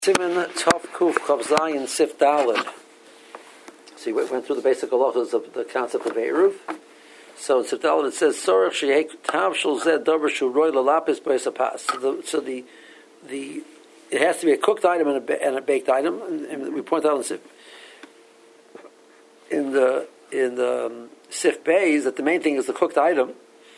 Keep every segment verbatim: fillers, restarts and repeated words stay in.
Siman Tov Kuf Chav Zayin Sif Daled. So we went through the basic halachas of the concept of Eruv. So in Sif Daled it says Sorach Shehek Tav Shul Zed Dover Shul Roy Lalapis Beisapas. So the so the the it has to be a cooked item and a, and a baked item, and, and we point out in Sif in the in the um, Sif Bays that the main thing is the cooked item.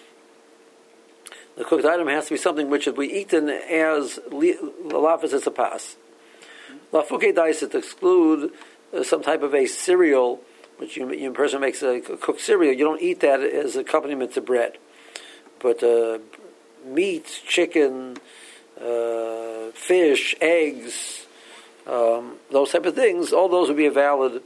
The cooked item has to be something which would be eaten as lalafis as a pas. Lafuke daisa to exclude uh, some type of a cereal, which you, you person makes a, a cooked cereal. You don't eat that as accompaniment to bread. But uh, meat, chicken, uh, fish, eggs, um, those type of things, all those would be a valid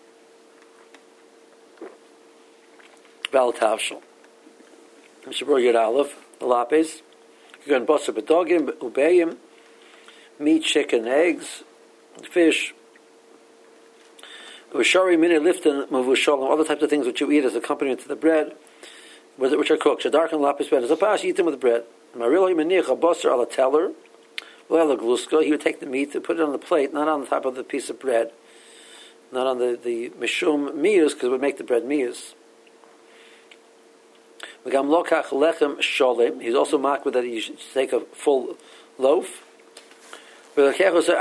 valid tavshel. Shabur Yud Aleph, the lapes. You're going to bust up a dogim, ubeyim, meat, chicken, eggs, fish, ushari mini lifton mavushalim, other types of things which you eat as accompaniment to the bread, which are cooked. Shadark and lapis bread as a pas, eat them with bread. Mariloi menich a basar ala teller, well gluska. He would take the meat and put it on the plate, not on the top of the piece of bread, not on the the mishum miyus, because it would make the bread miyus. He's also marked with that he should take a full loaf. But he would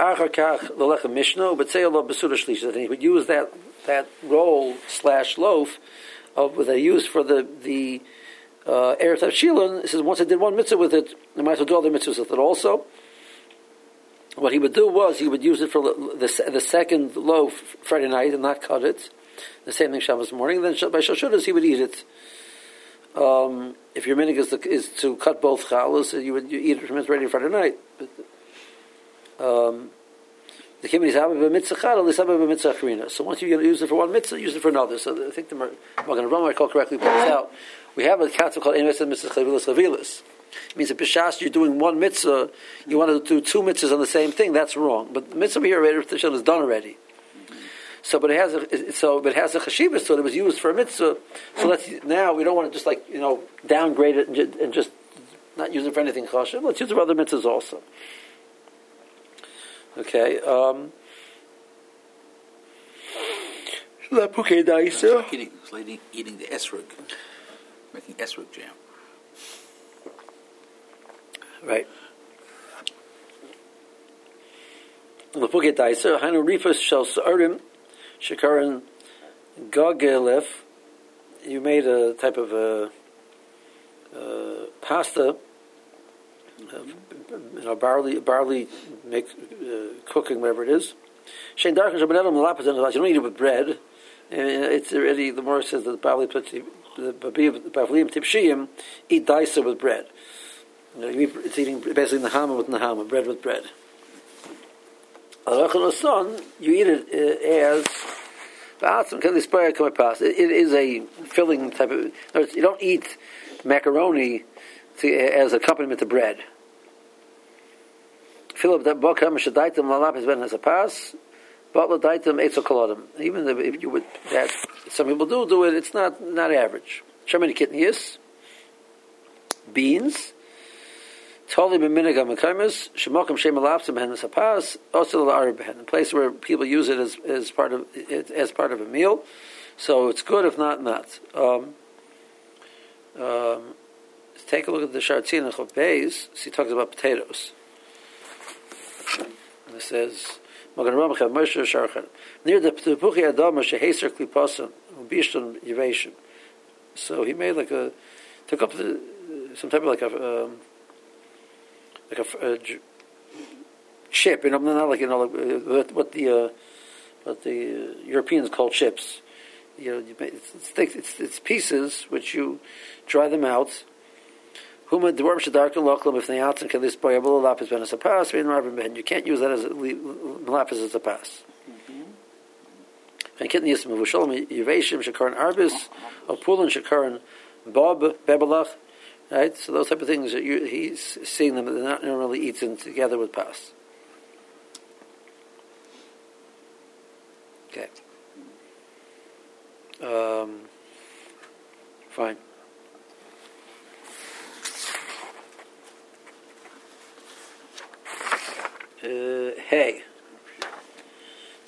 use that that roll slash loaf of what they used for the the uh, Eretz Shilon. He says once I did one mitzvah with it, I might as well do other mitzvahs with it also. What he would do was he would use it for the the, the second loaf Friday night and not cut it. The same thing Shabbos morning. Then by Shoshudas he would eat it. Um, if your minig is, is to cut both chalas, you would you eat it from it ready Friday night. But, um, the kibbutz is having a mitzvah chalal, is having a mitzvah achrina. So once you use it for one mitzvah, use it for another. So I think the Magen Avraham, I recall correctly, points out we have a concept called emes and mitzvah chavilas chavilas. It means that b'shas you're doing one mitzvah, you want to do two mitzvahs on the same thing. That's wrong. But the mitzvah here is done already. So, but it has a so, but it has a chashivas, so it was used for a mitzvah. So let's now we don't want to just like you know downgrade it and just, and just not use it for anything chashiv. Let's use it for other mitzvahs also. Okay. Um, eating, this lady eating the esrog, making esrog jam. Right. Lapuke daisa hanu rifas shel sa'arim. Shekaran Gogelef, you made a type of a, uh, pasta, uh, you know, barley, barley make, uh, cooking, whatever it is. Shein dark and Shabbanelam Malapaz, you don't eat it with bread. And it's already, the Morris says that the barley, the Bavliim Tipshiyim eat daisa with bread. You know, you eat, it's eating basically Nahama with Nahama, bread with bread. You eat it uh, as it, it is a filling type of. You don't eat macaroni to, as accompaniment to bread. Philip that bokam shadaitim lalapis ben as a pass, but ladaitim etzokolodim. Even if you would that some people do do it, it's not not average. Shamini kitnius, beans. Totally b'minigam mekaymus shemokim shemalapsim behenas hapas also l'arib behen, a place where people use it as as part of as part of a meal, so it's good if not not. Um, um, take a look at the Shartzin of Beis. So he talks about potatoes. And it says Magen Avraham chav Moshe Sharchan near the Tepuchi Adama sheheser klipasan ubishton yivashim. So he made like a took up the some type of like a. Um, like a, a chip, you know, not like you know like, what the uh, what the uh, Europeans call chips. You know, you make, it's, it's, thick, it's it's pieces which you dry them out. Huma dwarm shadark and loklam if they out and can this boy able lapis ben as a pass. You can't use that as a lapis as a pass. And kitten yism of ushalom yivashim shakaran arbis or pulin shakaran bob bebelach. Right, so those type of things that you, he's seeing them, they're not normally eaten together with pas. Okay. Um, fine. Uh, hey.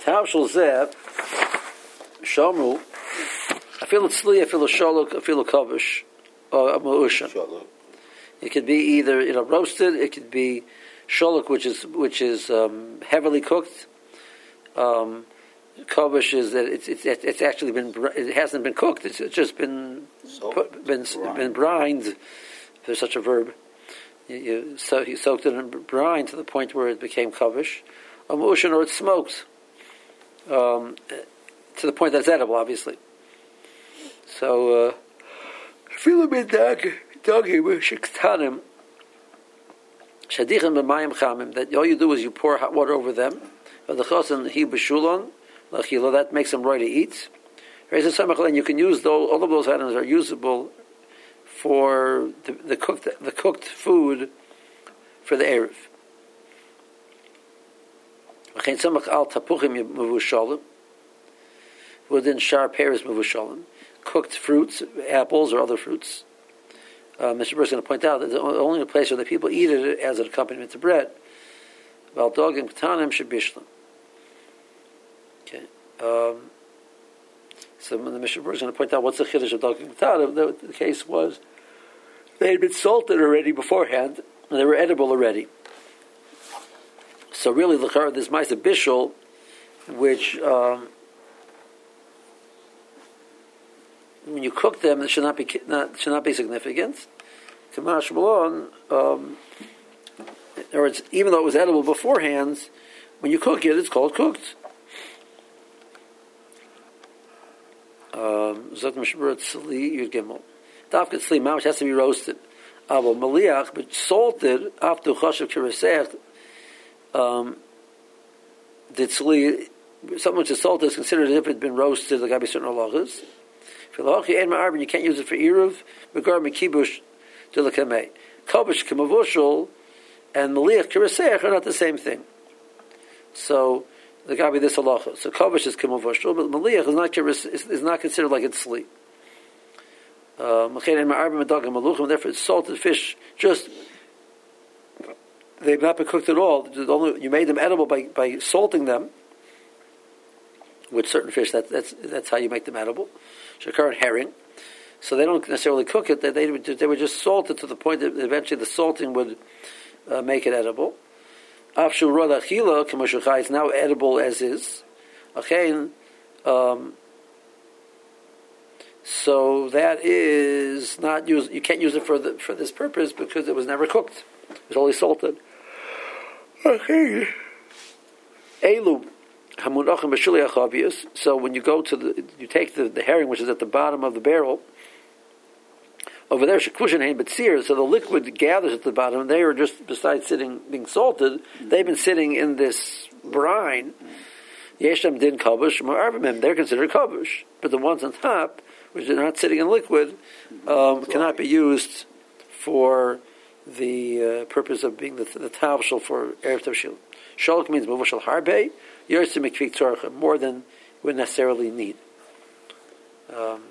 Tavshel zeh, Shomru, I feel it's sli, I feel a sholok, I feel a kavish, or a ma'ushan. It could be either, you know, roasted, it could be sholok, which is which is um, heavily cooked. Um, kavish is that it's it's it's actually been it hasn't been cooked. It's, it's just been put, been brined. been brined. If there's such a verb. You, you, so he soaked it in brine to the point where it became kavish. A ma'ushan, or it's smoked um, to the point that it's edible, obviously. So, uh, feel a bit dark. Doggy with shiktanim, shadichem b'mayim chamim. That all you do is you pour hot water over them. The chosin he b'shulon lachilo. That makes them right to eat. And you can use those. All of those items are usable for the, the cooked the cooked food for the erev. V'chein samach al tapuchim mevushalim. Within shar pears mevushalim. Cooked fruits, apples or other fruits. Uh, Mister Burr is going to point out that the only place where the people eat it as an accompaniment to bread. Well, dog and katanim shebishlam. Okay. Um, so when the Mister Burr is going to point out what's the chiddush of dog and katanim, the, the case was they had been salted already beforehand, and they were edible already. So really, the this ma'aseh bishul, which um, when you cook them, it should not be not should not be significant. Kamash Malon, um, or it's even though it was edible beforehand, when you cook it, it's called cooked. Zot Mishburat Sli Yud Gimel. Dafkat Sli Mamash has to be roasted. Avo Maliach, but salted after Chashav Kirisech. Um, the Sli, something which is salted is considered as if it had been roasted. There got to be certain halachas. You can't use it for Eruv, regard Mekibush to the Kamei. Kabush Kamavushal and Maliach Kirisech are not the same thing. So, there got to be this halacha. So, Kabush is Kamavushal, but Maliach is not, is, is not considered like it's sleep. Therefore, it's salted fish. Just, they've not been cooked at all. You made them edible by, by salting them with certain fish. That, that's, that's how you make them edible. Shakar and herring, so they don't necessarily cook it. They they, they were just salted to the point that eventually the salting would uh, make it edible. Afshul roda achila k'moshuchai is now edible as is. Achein, um, so that is not used. You can't use it for the, for this purpose because it was never cooked. It was only salted. Okay, elu. So when you go to the, you take the, the herring which is at the bottom of the barrel. Over there, shekushin but sear. So the liquid gathers at the bottom. They are just besides sitting being salted, they've been sitting in this brine. Yeshem din kabush, they're considered kabush, but the ones on top, which are not sitting in liquid, um, cannot be used for the uh, purpose of being the, the tavshel for erev tavshil. Shalok means mavushal harbe. More than we necessarily need. Um,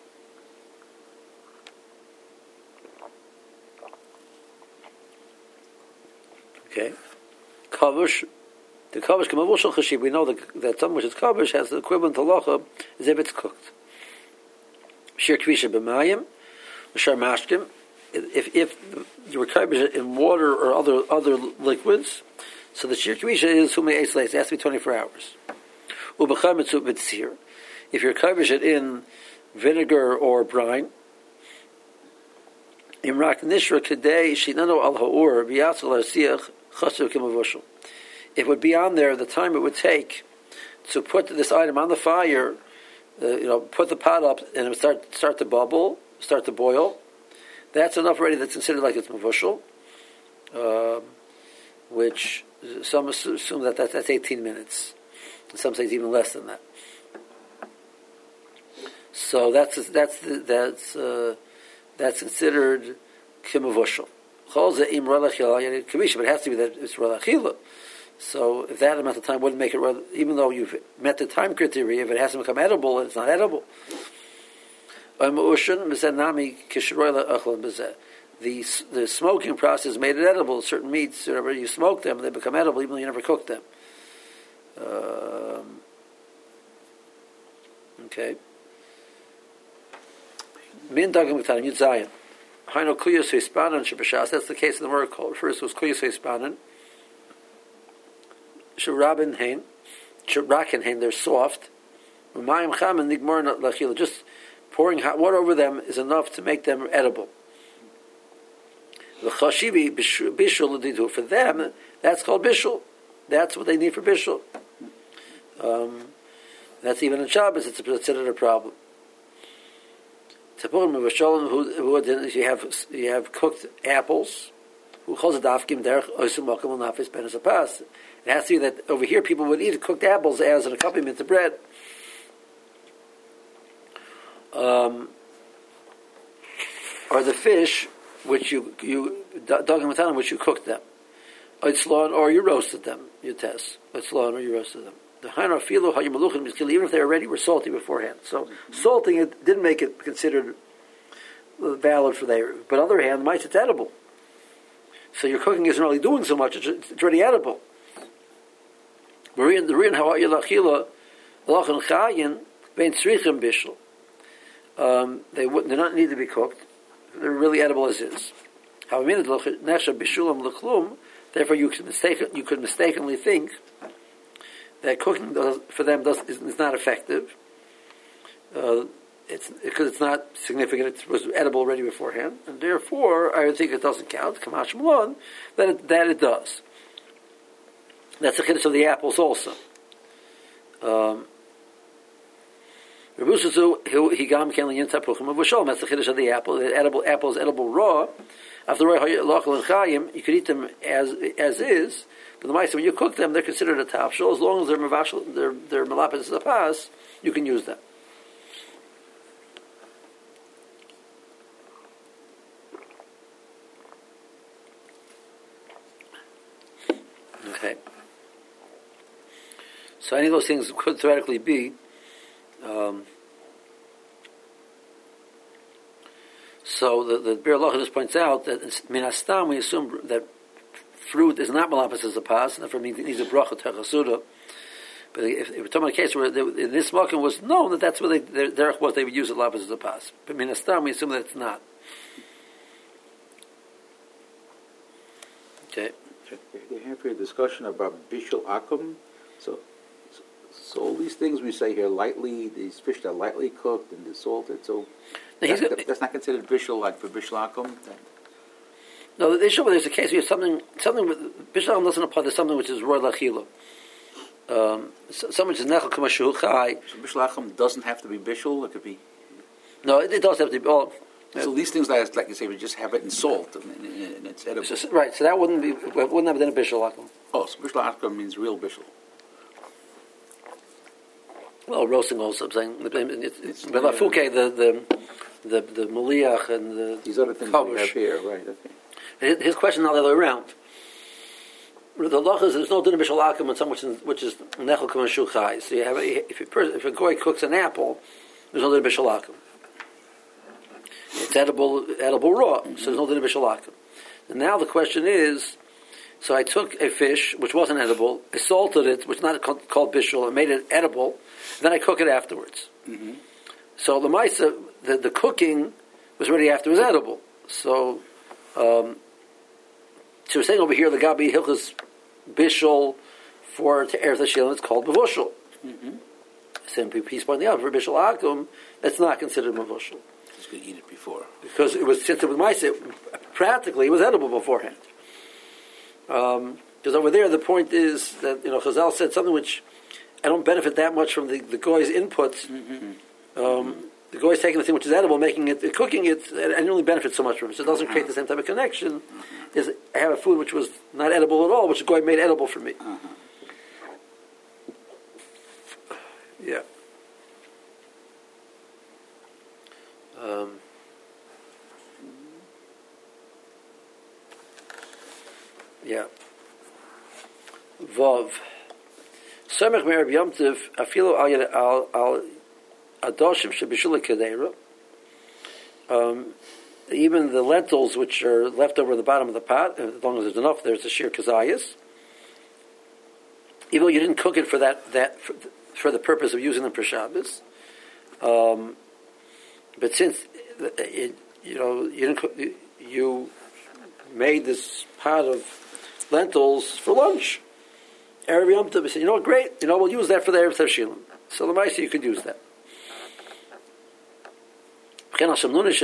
okay, kavush. The kavush kamavushal chashib. We know that, that something which is kavush has the equivalent to locha as if it's cooked. Shir kvisha b'mayim, shar mashkim. If if you were kavush in water or other other liquids. So the shir kvisha is humei eisleis. It has to be twenty-four hours. Ubechametzu b'tzir. If you're kavish it in vinegar or brine, imrak nishra kadei shinano al ha'ur b'yatzal arsiach chasav k'mavushal. It would be on there the time it would take to put this item on the fire. Uh, you know, put the pot up and it would start start to bubble, start to boil. That's enough already. That's considered like it's mavushal. Um, which some assume that that's, that's eighteen minutes. Some say it's even less than that. So that's that's that's uh, that's considered kimavushal. But it has to be that it's relachila. So if that amount of time wouldn't make it, even though you've met the time criteria, if it hasn't become edible, it's not edible. The the smoking process made it edible. Certain meats, whenever you smoke them, they become edible, even though you never cooked them. Um, Okay. Min dagim k'tanim yud zayin. Haino kliyos hispanan shebashas. That's the case in the word called first was kliyos hispanan. Sherabin hein, sherakin hein. They're soft. Umayim chamen nigmar lachila. Just pouring hot water over them is enough to make them edible. The chashivi bishul l'didu. For them, that's called bishul. That's what they need for bishul. Um, that's even in Shabbos. It's considered a problem. You have you have cooked apples. It has to be that over here people would eat cooked apples as an accompaniment to bread. Um, or the fish, which you you dagim matanim, which you cooked them, or you roasted them. You test or you roasted them. The hainu afilu hayimaluchim is even if they already were salty beforehand. So salting it didn't make it considered valid for there. But on the other hand, mice it's edible. So your cooking isn't really doing so much; it's, it's already edible. Marin the rin hawayilachila lachan chayin vein tzrichim bishul. Um, they would they not need to be cooked. They're really edible as is. Therefore, you could mistaken, you could mistakenly think that cooking does, for them does, is, is not effective. Uh, it's because it's not significant. It was edible already beforehand, and therefore I would think it doesn't count. Kamash Malon, that it, that it does. That's the chiddush of the apples also. Um, That's the chiddush of the apple. The edible apple is edible raw. After lochel and chayim, you could eat them as as is. But the mice, when you cook them, they're considered a tafshel. As long as they're mavashel, they're they're malapis zapas, you can use them. Okay. So any of those things could theoretically be. Um, so the the Bir Halacha just points out that minastam we assume that fruit is not malapis as a pas, and therefore it needs a bracha techasuda. But if, if we're talking about a case where they, in this makom was known that that's where they, their derech was, they would use a lapis as a pas. But minastam we assume that it's not. Okay. They have here a discussion about bishul akum. So. So all these things we say here, lightly, these fish that are lightly cooked and salted, so that's, that's not considered bishul, like for bishul akum? No, the issue where there's a case where you have something, something with, bishul akum doesn't apply to something which is roy lachila. Um, so, something which is nechel k'mashu chai. So bishul akum doesn't have to be bishul, it could be... No, it, it does have to be... Well, so uh, these things, like, like you say, we just have it in salt, and, and it's edible. So, right, so that wouldn't be, wouldn't have been a bishul akum. Oh, so bishul akum means real bishul. Well, roasting also. I'm saying it's, it's the the the the maliach and the these other things kavush. We have here, right? Okay. His, his question now the other way around. The law is there's no din bishul akum on something which is nechel k'mashu chai. So you have a, if a person, if a goy cooks an apple, there's no din bishul akum. It's edible edible raw, mm-hmm. So there's no din bishul akum. And now the question is. So I took a fish which wasn't edible, I salted it, which is not called, called bishul, and made it edible. Then I cook it afterwards. Mm-hmm. So the ma'isa, the, the cooking was ready after it was edible. So, um, so we're saying over here the gabi hilchas bishul for to eretz hashilin, it's called mavushal. Mm-hmm. Simply, he's pointing out for bishul akum, that's not considered mavushal. He's going to eat it before because it was since it was ma'isa, practically it was edible beforehand. Because um, over there, the point is that you know Chazal said something which I don't benefit that much from the, the goy's inputs. Mm-hmm. Um, the goy's taking the thing which is edible, making it, cooking it, and I don't really benefit so much from it. So it doesn't create the same type of connection. Is I have a food which was not edible at all, which the goy made edible for me. Uh-huh. Yeah. Um, Yeah. Vav. Samech me'er b'yamtiv afilu al al adoshim shebishul kadeira. Um, even the lentils which are left over at the bottom of the pot, as long as there's enough, there's a sheer kazayas. Even though you didn't cook it for that that for, for the purpose of using them for Shabbos, Um, but since it, you know you didn't, you made this pot of lentils for lunch, Erev Yom Tov, he said, you know what, great, you know, we'll use that for the Erev Tavshilin. So the Maisa, you could use that. The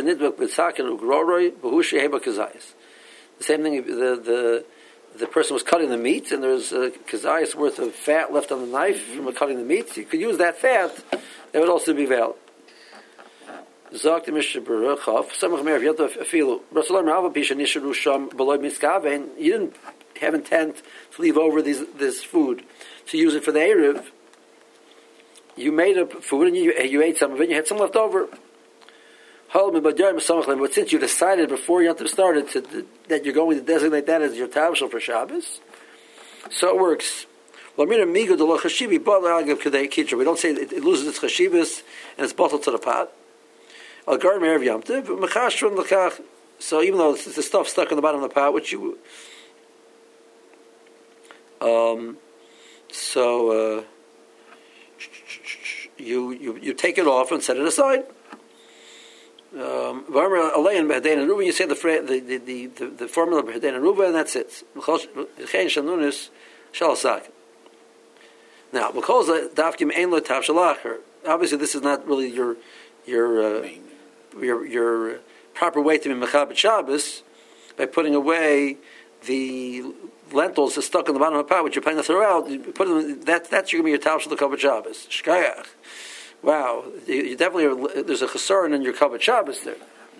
same thing, the, the, the person was cutting the meat, and there's a kazayas worth of fat left on the knife mm-hmm. from cutting the meat. You could use that fat, that would also be valid. Zog the Mishnah Berachov, Samach Meir V'Yot Afilu. Rasulullah Ma'ava Pisha Nisharu Sham B'Loi Miskaven. You didn't have intent to leave over these, this food to use it for the Erev. You made a food and you, you ate some of it and you had some left over. But since you decided before Yom Tov started to, that you're going to designate that as your Tavshel for Shabbos, so it works. We don't say it, it loses its Chashivas and it's bottled to the pot. So even though it's the stuff stuck on the bottom of the pot, which you um, so uh, you, you you take it off and set it aside. Um, you say the the the the, the formula of Hedin and Ruva, and that's it. Now, because dafkim ein lo tav shalacher, obviously this is not really your your uh, your your proper way to be mechabed Shabbos by putting away the lentils that's stuck on the bottom of the pot, which you're planning to throw out. You put them, that that's going to be your tav shel kavod Shabbos. Shkayach. Wow, you, you definitely are, there's a chesaron in your kavod Shabbos there.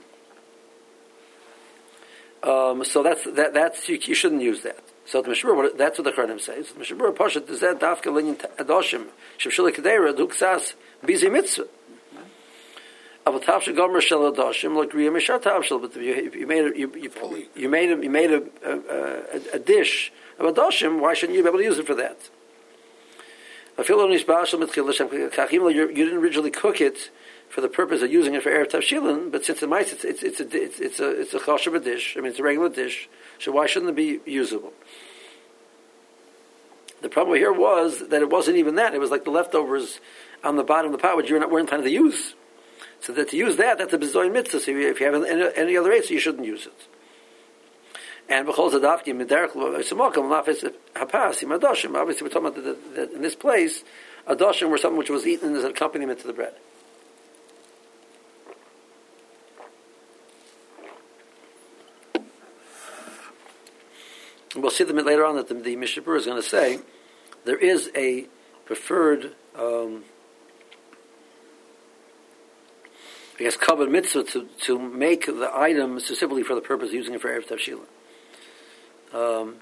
Um, so that's that that's you, you shouldn't use that. So the Mishmur, that's what the Karnim says. The Mishmur Pashat is that dafka linyan adoshim shevshila kedera duksas bizi mitzvah. Avatavshel gomer shel adoshim lagriya mishar tavshel. But you, you made a, you, you, you made a, you made a, a, a dish of adoshim. Why shouldn't you be able to use it for that? You didn't originally cook it for the purpose of using it for Erev Tavshilin, but since the mice, it's it's it's a it's, it's a it's a chashuv dish. I mean, it's a regular dish. So why shouldn't it be usable? The problem here was that it wasn't even that. It was like the leftovers on the bottom of the pot, which you weren't planning to use. So that to use that, that's a bizoyin mitzvah. So if you have any, any other eitzah, you shouldn't use it. And b'chol zadavki miderech l'simakam lafes hapas imadoshim. Obviously, we're talking about that, that in this place, adoshim were something which was eaten as an accompaniment to the bread. We'll see them later on that the, the Mishnah Berurah is going to say there is a preferred, um, I guess, kavod mitzvah to, to make the item specifically for the purpose of using it for Erev Tavshilin. Um,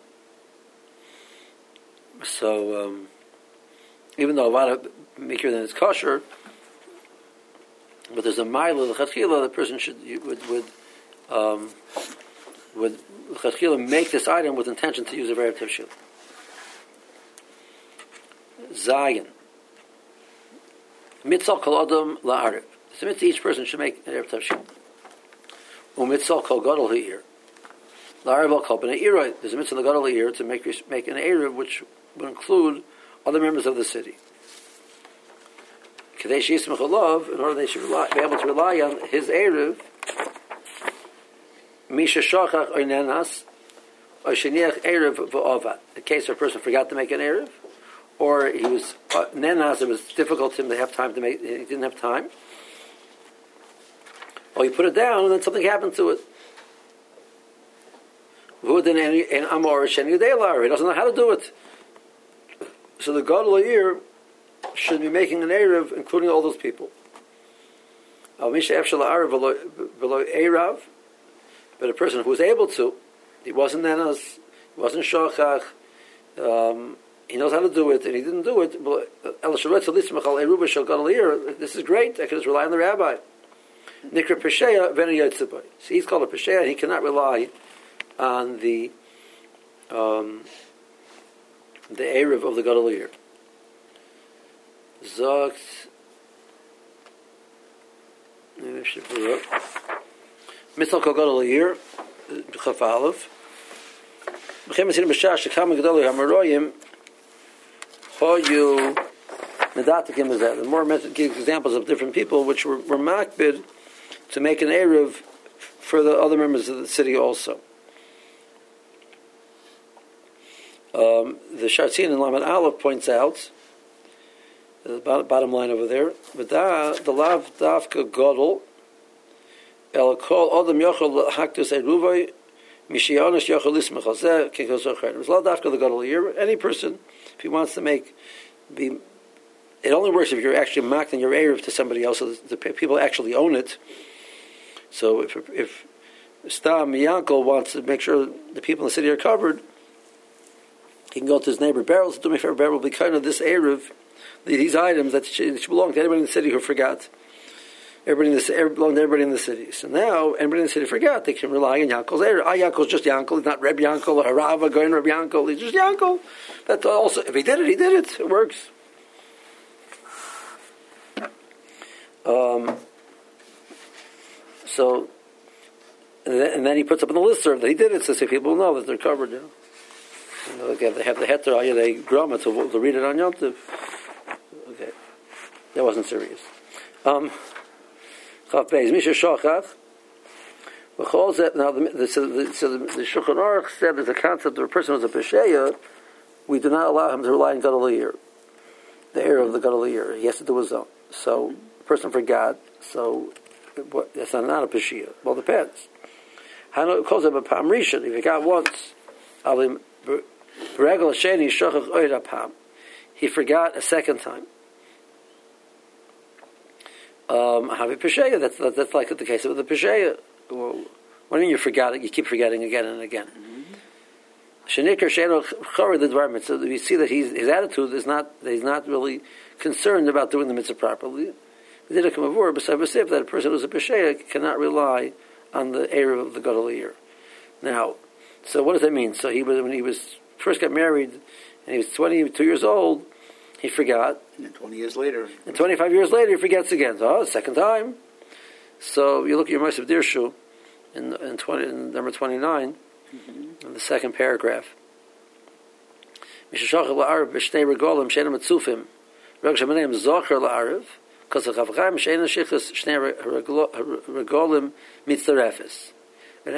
so, um, even though a lot of make sure that it's kosher, but there's a mile of the chatchila, the person should would would um, would chatchila make this item with intention to use a Erev Tavshilin. Zayin mitzal kol adam la'arev. So mitzvah each person should make an Erev Tavshilin. Umitzal kol gadol ha'ir. There's a mitzvah in the gadol here to make make an erev which would include other members of the city. In order they should rely, be able to rely on his erev. Misha shachach oinenas oisheniach erev v'ovad. In case a person forgot to make an erev, or he was uh, nenas, it was difficult for him to have time to make. He didn't have time, or he put it down and then something happened to it. He doesn't know how to do it. So the gadol here should be making an erev, including all those people. But a person who was able to, he wasn't nenas, he wasn't shachach, um, he knows how to do it, and he didn't do it. This is great. I can just rely on the rabbi. So he's called a pesheya, and he cannot rely on the um, the erev of the gadol here. Zogt Mitzal kol gadol here Chaf Aleph B'chem Mesirim B'shach Shekam Gadol Hamaroyim Hoyu Medatikim is that. The more examples of different people which were, were makbid to make an Erev for the other members of the city also. Um, the Shartzin in Lamed Aleph points out, the bottom line over there, the lav davka godel el kol adam yochel haktus eruvay mishiyanush yochel lismech hazeh kekosochet. There's lav davka the godel here. Any person, if he wants to make, be, it only works if you're actually makking your Erev to somebody else, so the people actually own it. So if if Stam Yankel wants to make sure the people in the city are covered, he can go to his neighbor Beryl, do me a favor, Beryl will be kind of this Erev, these items that should, should belong to anybody in the city who forgot. Everybody in the city belong to everybody in the city. So now, anybody in the city forgot, they can rely on Yankel's Erev. Ah, Yankel's just Yankel, he's not Reb Yankel or Harava, going Reb Yankel, he's just Yankel. That's also, if he did it, he did it. It works. Um, so, and then, and then he puts up on the listserv that he did it, so people know that they're covered, you know. You know, again, they have the heter, they grama to, to read it on Yom Tov. Okay, that wasn't serious. Um, Chav Beis Misha Shochach. Now, the, the, so the, so the, the Shulchan Aruch said there's a concept of a person who's a pesheya, we do not allow him to rely on Gadol Yir, the heir of the Gadol Yir. He has to do his own. So, the person forgot, so that's not, not a pesheya. Well, it depends. Hano calls him a pam rishon. If he got once, alim. He forgot a second time. Um, that's, that's like the case with the Pesheya. Well, what do you mean you forgot it? You keep forgetting again and again. Mm-hmm. So we see that he's, his attitude is not that he's not really concerned about doing the mitzvah properly. That a person who's a Pesheya cannot rely on the Erev of the Gadol Yir. Now, so what does that mean? So he was when he was first got married, and he was twenty-two years old. He forgot. And then twenty years later. And twenty-five years later, he forgets again. So, oh, second time. So you look at your Moshe Dirshu in, in, twenty, in number twenty-nine, mm-hmm. in the second paragraph. Mishashach la'arav b'shnei regolim she'ena mitzufim. Reg she'meneim zocher la'arav because the chavchayim she'ena shichas shnei regolim mitzarefes. Um,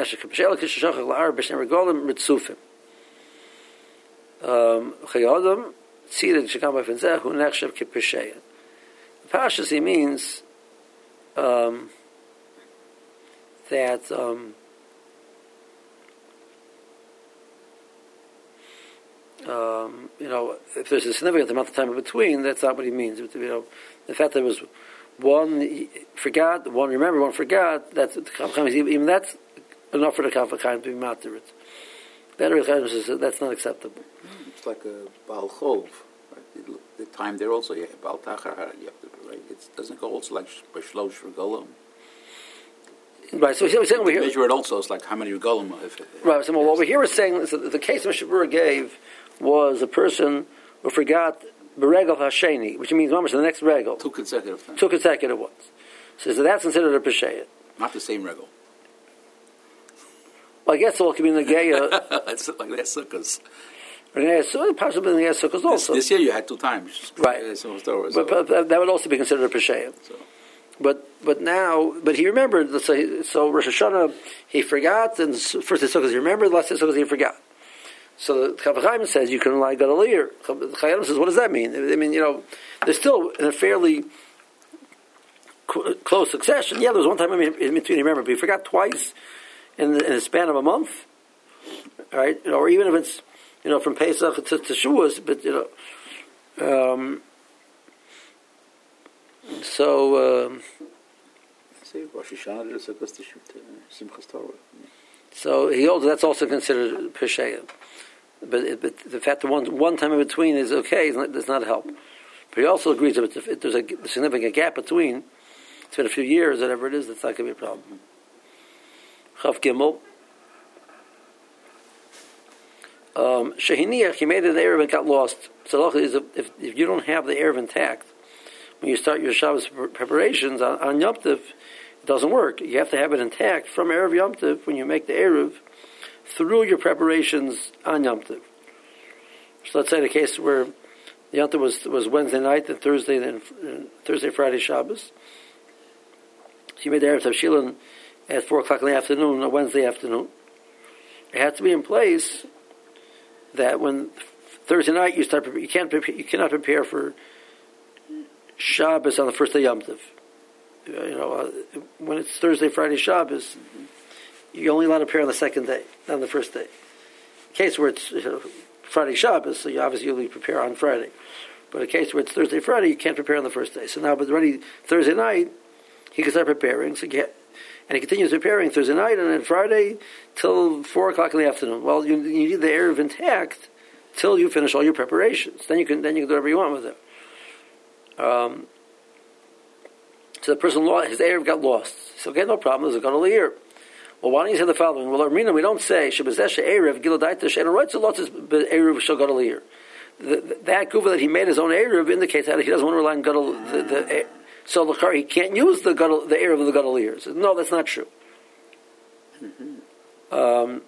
Pashas, he means um, that um, um, you know, if there's a significant amount of time in between, that's not what he means. You know, the fact that there was one forgot, one remembered, one forgot. That's even that's enough for the Kafachayim to be matter it. That says that's not acceptable. It's like a Baal Chov. Right? The, the time there also, yeah, Baal Tachar, you have to, right? It doesn't go also like Bashlosh Regolim. Right, so we're saying we hear. Measure it also, it's like how many Regolim. If it, right, so what we here is saying is that the case Mishabura gave was a person who forgot Beregel Hasheni, which means almost the next regal. Two consecutive times. Two consecutive ones. So, so that's considered a Pesheya. Not the same regal. Well, I guess all could be in the Geya. It's like that sukkahs. Possibly in the sukkahs also. This, this year you had two times. Right. So, so, but, but that would also be considered a Pesheya. So. But but now, but he remembered, let's say, so Rosh Hashanah, he forgot, and first the sukkahs he remembered, last the sukkahs he forgot. So the Chafachayim says you can rely Gadol Yir. The Chayim says, what does that mean? I mean, you know, they're still in a fairly qu- close succession. Yeah, there was one time in between, you remember, but he forgot twice in the, in the span of a month, right? You know, or even if it's, you know, from Pesach to, to Shavuos, but, you know, um, so, um, so he holds that's also considered Pesheya. But, it, but the fact that one, one time in between is okay does not help. But he also agrees that if, if there's a significant gap between, it's been a few years, whatever it is, that's not going to be a problem. Chav Gimel. Um, Shehiniach, he made it the Erev and got lost. So is if, if you don't have the Erev intact, when you start your Shabbos preparations on, on Yom Tov, it doesn't work. You have to have it intact from Erev Yom Tov when you make the Erev through your preparations on Yom Tov. So let's say the case where The Yom Tov was, was Wednesday night and Thursday, then and Thursday, Friday, Shabbos. So you made the Erev Tavshilin at four o'clock in the afternoon, on Wednesday afternoon. It had to be in place that when Thursday night you start, you can't, you cannot prepare for Shabbos on the first day Yom Tov. You know, uh, when it's Thursday, Friday, Shabbos, you're only allowed to prepare on the second day, not on the first day. In case where it's you know, Friday, Shabbos, so you obviously only prepare on Friday. But in case where it's Thursday, Friday, you can't prepare on the first day. So now, but already Thursday night, he can start preparing. So get, and he continues preparing Thursday night, and then Friday till four o'clock in the afternoon. Well, you, you need the Erev intact till you finish all your preparations. Then you can then you can do whatever you want with it. Um, so the person lost, his Erev got lost. So okay, no problem. There's a Gadol here. Well, why don't you say the following? Well, Armina, we don't say Shebezesh Erev Giladaita Shein Right. So lots is Erev Shel Gadol here. That guva that he made his own Erev indicates that he doesn't want to rely on Gadol. The, the, so the he can't use the Gadol, the Erev of the Gadol ears. No, that's not true. Mm-hmm. Um,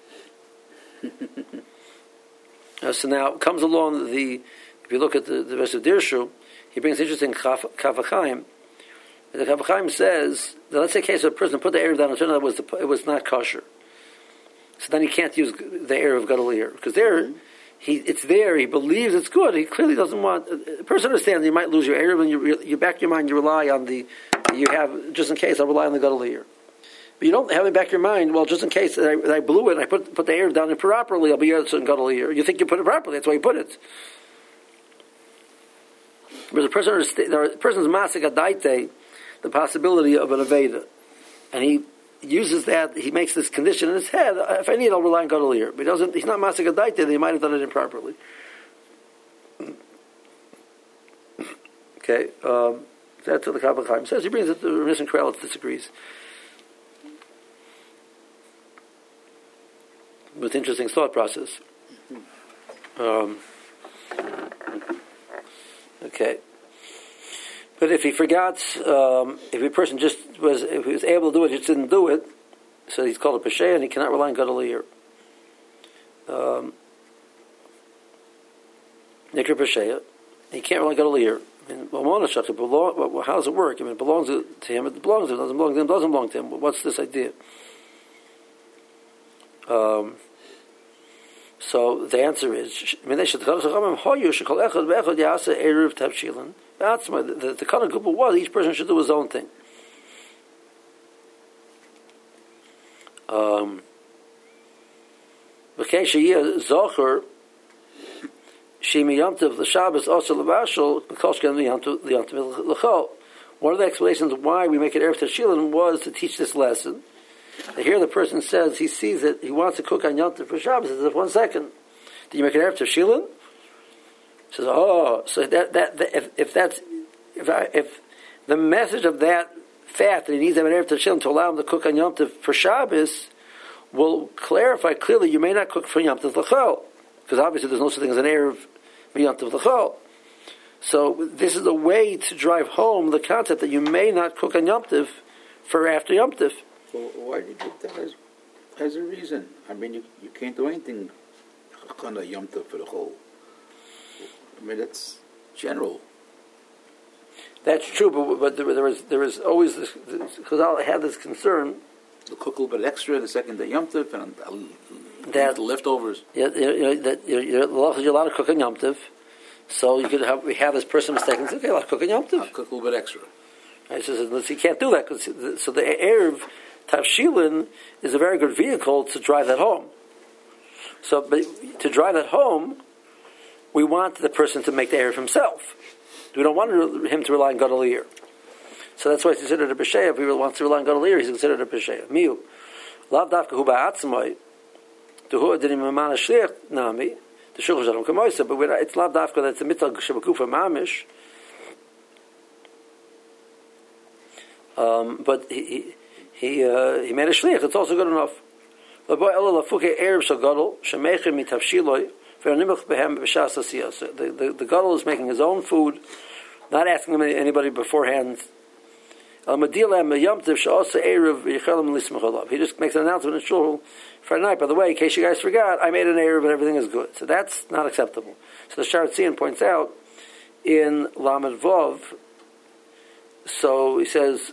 uh, so now comes along the. If you look at the, the rest of Dirshu, he brings interesting Kavachaim. The Kavachaim says that let's say a case of a person put the Erev down and turned out it was the, it was not kosher. So then he can't use the Erev of Gadol ear because there. Mm-hmm. He, it's there. He believes it's good. He clearly doesn't want. A person understands you might lose your Erev, and you, you back your mind. You rely on the. You have just in case. I rely on the Gadol ear, but you don't have in back your mind. Well, just in case that I, that I blew it, and I put put the Erev down improperly. I'll be here to Gadol ear. You think you put it properly? That's why you put it. But the person the person's masik adaite, the possibility of an aveda, and he uses that, he makes this condition in his head, if I need, I'll rely on Gadol ear. But he doesn't, he's not masik adaite, then he might have done it improperly. Okay, um, that's what the Kabbalah Chaim says. He brings it to Rav Krelitz disagrees. With interesting thought process. Um, okay. But if he forgot, um, if a person just was, if he was able to do it, just didn't do it, so he's called a pesheya, and he cannot rely on Gadol ear. Um, Nikra pesheya, he can't rely on Gadol ear. I mean, well, how does it work? I mean, it belongs to him, it belongs to him, it doesn't belong to him, it doesn't belong to him. What's this idea? Um, so the answer is, I mean, they should That's my, the, the kind of group was each person should do his own thing. Um, Zocher, Shimi Yomtiv, the Shabbos also Levashal, Koshkan the Yomtiv L'chol. One of the explanations why we make it Erev Tashilin was to teach this lesson. And here the person says he sees it, he wants to cook on Yomtiv for Shabbos. He says, one second, did you make it Erev Tashilin? He says, oh, so that, that, that if, if that's, if I, if the message of that fact that he needs to have an Erev Tashilin to allow him to cook on Yom Tov for Shabbos will clarify clearly you may not cook for Yom Tov L'chol, because obviously there's no such thing as an Erev for Yom Tov L'chol. So this is a way to drive home the concept that you may not cook on Yom Tov for after Yom Tov. Well, why did you give that as, as a reason? I mean, you, you can't do anything on a Yom Tov for the whole. I mean, that's general. That's true, but, but there, there is there is always this, because I had this concern. You cook a little bit extra the second day Yom Tov and uh, that the leftovers. Yeah, you know, that you're, you're allowed to cook on Yom Tov, so you could have we have this person mistaken. Say, okay, I'll cook on Yom Tov. I'll cook a little bit extra. Right, so he can't do that because so the Erev Tavshilin is a very good vehicle to drive that home. So, but to drive that home, we want the person to make the Erev himself. We don't want him to rely on Gadol ear. So that's why he's considered a Pesheya. If he wants to rely on Gadol ear, he's considered a Pesheya. Miu. Lav dafka hu ba'atzmai. Tuhu adinim amana shliach nami. The shulchan shalom kamoisa. But it's lav dafka that it's a mitzvah shebakufa mamish. Um, but he he he, uh, he made a shliach. It's also good enough. Laboy ela lafuke erev shel Gadol shemeicher mitavshiloi. The, the, the Gadol is making his own food, not asking him anybody beforehand. He just makes an announcement in shul Friday night. By the way, in case you guys forgot, I made an Erev and everything is good. So that's not acceptable. So the Sharatzian points out in Lamed Vov, so he says,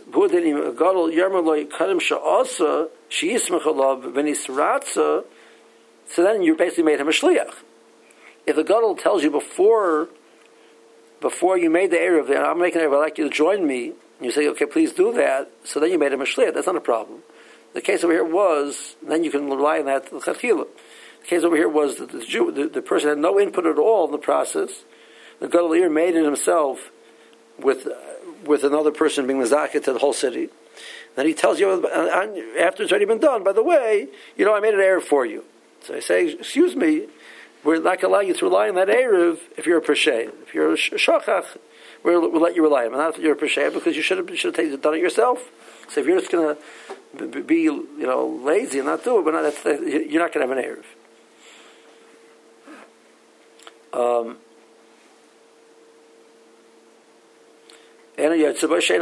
so then you basically made him a shliach. If the gadol tells you before before you made the eruv, I'm making an eruv, I'd like you to join me, and you say, okay, please do that, so then you made him a shliach. That's not a problem. The case over here was, then you can rely on that, the chatchila. The case over here was that the Jew, the, the person had no input at all in the process. The gadol here made it himself with uh, with another person being the zakat to the whole city. Then he tells you, after it's already been done, by the way, you know, I made an eruv for you. So I say, excuse me, we're not going to allow you to rely on that eruv if you're a peshay. If you're a shachach, we'll, we'll let you rely on it. Not if you're a peshay, because you should have, should have done it yourself. So if you're just going to be, you know, lazy and not do it, but not, that's, you're not going to have an eruv. Um, so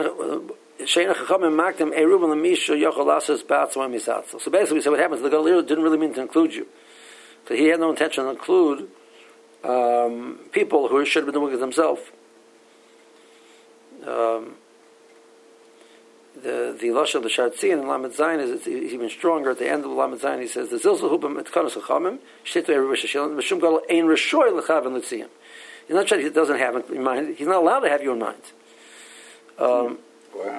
basically we say what happens, the Gadol didn't really mean to include you. So he had no intention to include um, people who should have been doing it themselves. Um, the the Lashon of the Sharatzian in Lamed Zayin is it's even stronger. At the end of the Lamed Zayin he says, the Zilzal Hubam Etkanos Chachamim Shtitu Eruv Shashil Mishum Gadol Ein Rishoy Lechav and Litziim. He's not sure he doesn't have in mind. He's not allowed to have you in mind. Um, wow.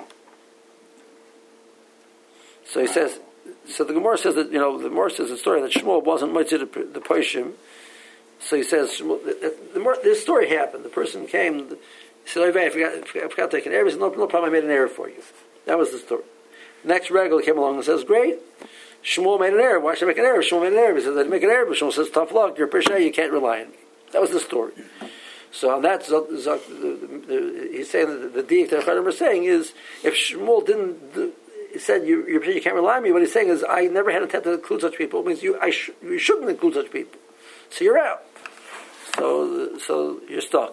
So he wow. says. So the Gemara says that, you know, the Gemara says the story that Shmuel wasn't mitzvah the, the Poshim. So he says, Shmuel, the, the, the, this story happened. The person came, he said, I forgot, I forgot to take an error. He said, no, no problem, I made an error for you. That was the story. Next regular came along and says, great, Shmuel made an error. Why should I make an error? Shmuel made an error. He says, I didn't make an error, but Shmuel says, tough luck, you're a Peshay, you can't rely on me. That was the story. So on that, he's saying that the Diak that Chaim are saying is, if Shmuel didn't... The, he said, you, you, you can't rely on me. What he's saying is, I never had intent to include such people. It means you, I sh- you shouldn't include such people. So you're out. So, so you're stuck.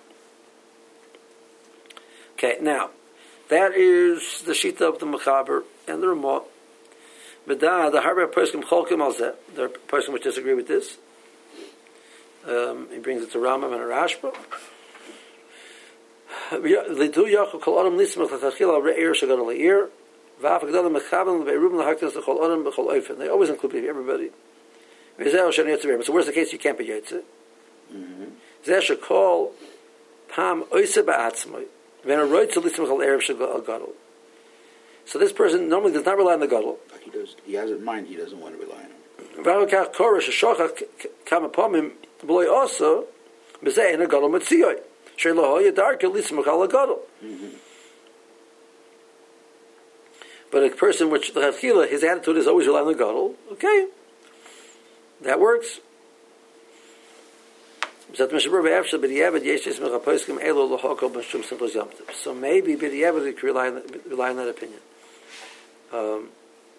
Okay, now, that is the Shita of the Mechaber and the Ramah. B'da, the Harbe Poskim Cholkim al Zeh. There are Poskim which disagree with this. Um, he brings it to Rambam and a Rashba. L'du Yachol Kol Adam Nismach L'Tachil Al Re'er Shagadol Le'ir. They always include everybody. So where's the case you can't be Yotze? So this person normally does not rely on the Gadol. He does. He has in mind he doesn't want to rely on him. Mm-hmm. But a person which the Chatchila, his attitude is always rely on the Gadol, okay, that works. So maybe B'diavad could rely on, rely on that opinion. Um,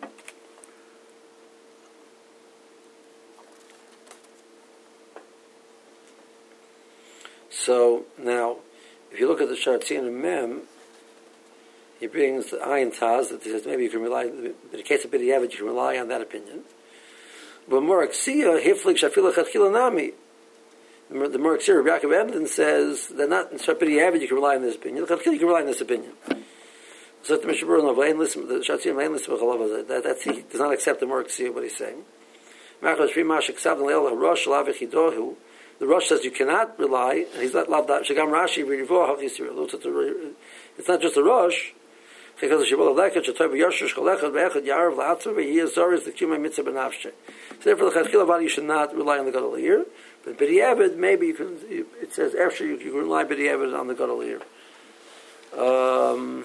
so now, if you look at the Sharatzian and Mem, he brings the Ayin Taz that he says maybe you can rely, in the case of B'diavad, you can rely on that opinion. But Moraxia, Hiflik, Shafila, Chatchila, Nami. The Moraxia, Rabbi Yaakov Emden says that not in B'diavad you can rely on this opinion. Chatchila, you can rely on this opinion. So the Mishnah Berurah of Lein Listen, the Sharatzian Lein Listen, that that he does not accept the Moraxia what he's saying. The Rosh says you cannot rely, and he's not allowed that. Shagam Rashi, it's not just the Rosh. Because the Shabbat Lekach, Shatoy B'Yosher, Shkolechad, Be'echad, Yarav, La'atzu, Ve'yeh is the Kumei Mitzvah B'nafshe. So therefore, the Chatchila you should not rely on the Gadol here. But B'diavad, maybe you can, it says after you, you can rely B'diavad on the Gadol here. Um,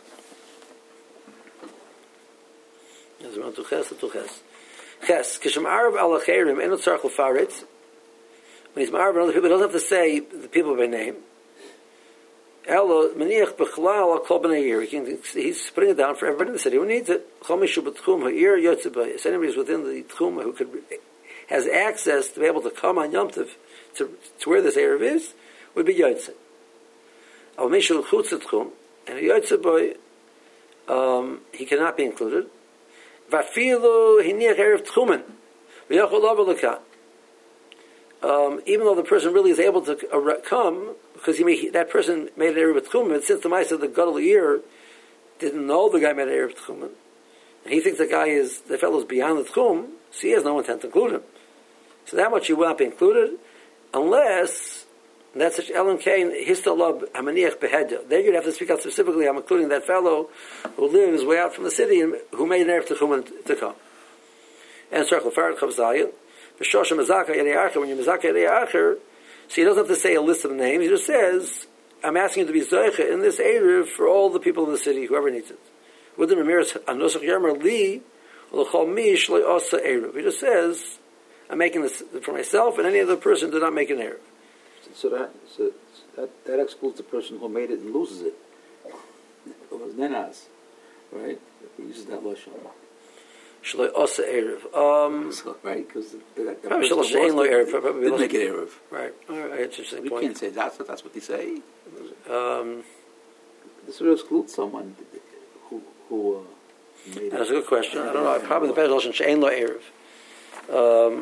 Ches, Ches. Ches, Kishem Arav al Acherim, Enot Tzarech L'Faretz. When he's Ma'arav on other people, he doesn't have to say the people by name. Elo Maniach B'Chalal Al Kol B'nei Yir. He's putting it down for everybody in the city who needs it. Chomishu B'Tchum Ha'ir Yotze B'Yis. If anybody is within the Tchum who could has access to be able to come on Yom Tov to, to where this Erev is, would be Yotze. Al Mishu Chutz Tchum and Yotze B'Yis, um, he cannot be included. Vafilu Hiniach Erev Tchumen V'Yachol Lav L'Kan. um, even though the person really is able to uh, come, because he, may, he that person made an Erev with Tchumen, since the Maisa of the Gadol Eir didn't know the guy made an Erev with Tchumen, and he thinks the guy is, the fellow is beyond the Tchum, so he has no intent to include him. So that much he will not be included, unless, that's such Ellen Kane, Histalab Hamaniach Behedya. There you'd have to speak out specifically, I'm including that fellow who lives way out from the city and who made an Erev to Tchumen to come. And Circle Farad Chav Zayin, B'Shosha Mezaka Yedei Acher, when you Mezaka Yedei Acher, so he doesn't have to say a list of names, he just says, I'm asking you to be Zoicha in this Erev for all the people in the city, whoever needs it. With the Ramirez, Anosach Yermer Li, L'chol Mi Shloi Osa Erev. He just says, I'm making this for myself, and any other person did not make an Erev. So that, so that, that excludes the person who made it and loses it. It was Nenaz, right? He uses that Lashon. Shloi Osa Erev. Um, so, right, because that, that probably Shloi Shein Lo Erev. Probably didn't make it Erev. Right. All right. Interesting we point. We can't say that's what, that's what they say. Um, this would exclude someone who, who uh, made it. That's a good question. I don't know. Probably the better Lashon Shein Lo Erev. Um,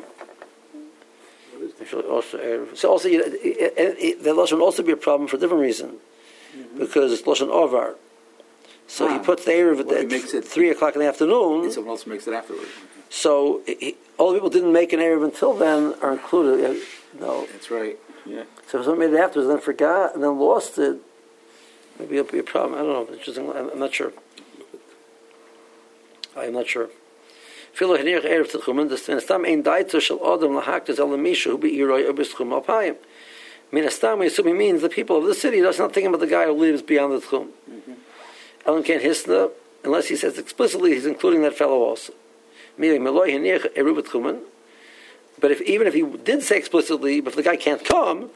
so also, you know, it, it, it, the lashon will also be a problem for a different reason, mm-hmm. because it's lashon ovar. So ah, he puts the erev at, at th- three o'clock in the afternoon. And someone else makes it afterwards. So he, all the people didn't make an erev until then are included. No, that's right. Yeah. So if someone made it afterwards, then forgot and then lost it, maybe it'll be a problem. I don't know. It's just, I'm, I'm not sure. I'm not sure. Filo Henirach Erev Tchumen, the Stam Ein Daitzer Shel Adam Lahaktas El Misha Who Be Iroi Obis Tchum Alpayim. Min Stam, we assume he means the people of the city. That's not thinking about the guy who lives beyond the Tchum. Elam Ken Hisna, unless he says explicitly, he's including that fellow also. Meaning Meloi Henirach Erev Tchumen. But if even if he did say explicitly, but if the guy can't come,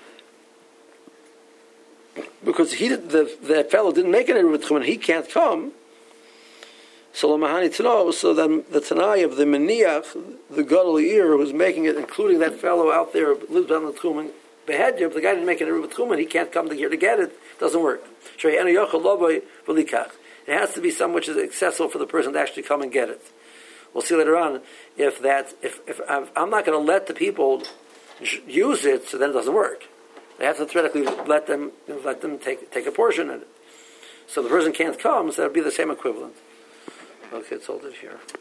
because he did, the that fellow didn't make an Erev Tchumen, he can't come. So Lamahani to know, so then the Tanai of the Meniach, the Gadol Eir, who's making it, including that fellow out there who lives on the Tchumen, Behedya, if the guy didn't make an Erev Tchumen, he can't come here to get it, doesn't work. It has to be some which is accessible for the person to actually come and get it. We'll see later on if that, if, if I'm, I'm not going to let the people use it, so then it doesn't work. I have to theoretically let them, let them take, take a portion of it. So the person can't come, so that would be the same equivalent. Okay, it's hold it here.